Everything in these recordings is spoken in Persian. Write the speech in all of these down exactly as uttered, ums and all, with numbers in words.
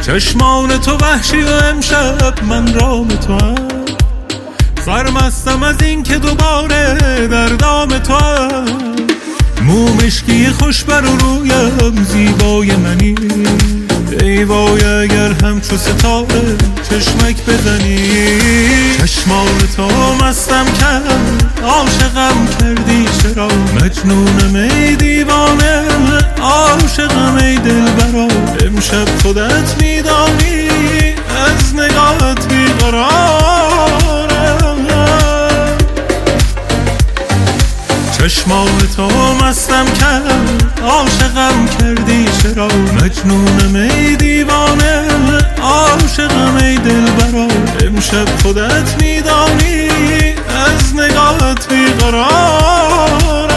چشمان تو وحشی و امشب من رام تو هم سرمستم از این که دوباره در دام تو هم مو مشکی خوش بر رویم زیبای منی ای وای اگر همچو ستاره چشمک بزنی چشمان تو مستم کرد عاشقم کردی چرا مجنونم ای دیوانه عاشقم ای دلبرا امشب خودت میدانی از نگاهت بیقرارم چشمان تو مستم کرد عاشقم کردی چرا مجنونم ای دیوانه عاشقم ای دلبرا امشب خودت میدانی از نگاهت بیقرارم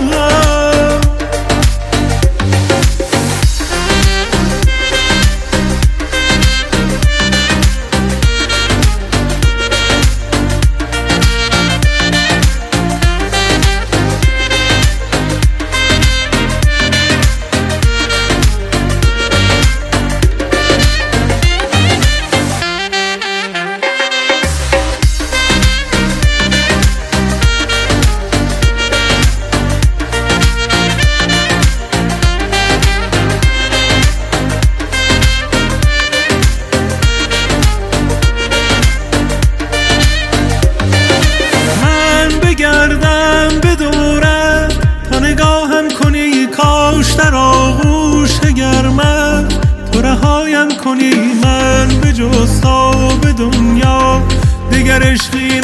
در آغوش گرمم تو رهایم کنی من به جز تو به دنیا دیگر عشقی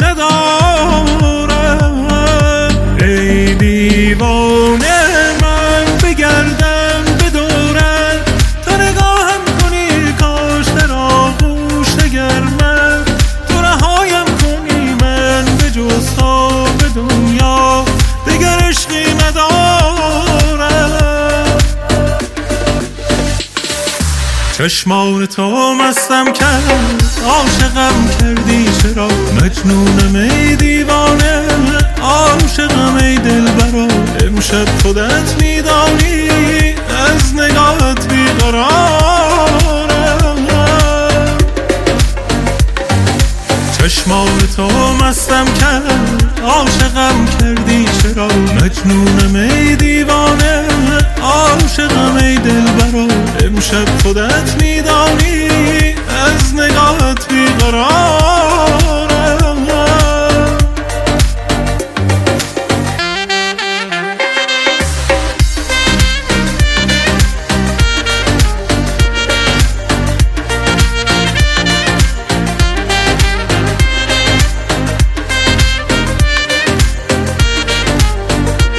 ندارم ای دیوانه من بگردم به دورت تو نگاهم کنی کاش در آغوش گرمم تو رهایم کنی من به جز تو به دنیا دیگر عشقی ندارم چشمان تو مستم کرد عاشقم کردی چرا مجنونم ای دیوانه عاشقم ای دلبرا امشب خودت میدانی از نگاهت بیقرارم چشمان تو مستم کرد عاشقم کردی چرا مجنونم ای دیوانه عاشقم ای دلبرا امشب خودت میدانی از نگاهت بیقرارم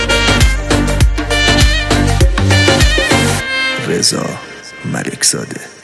رضا ملکزاده.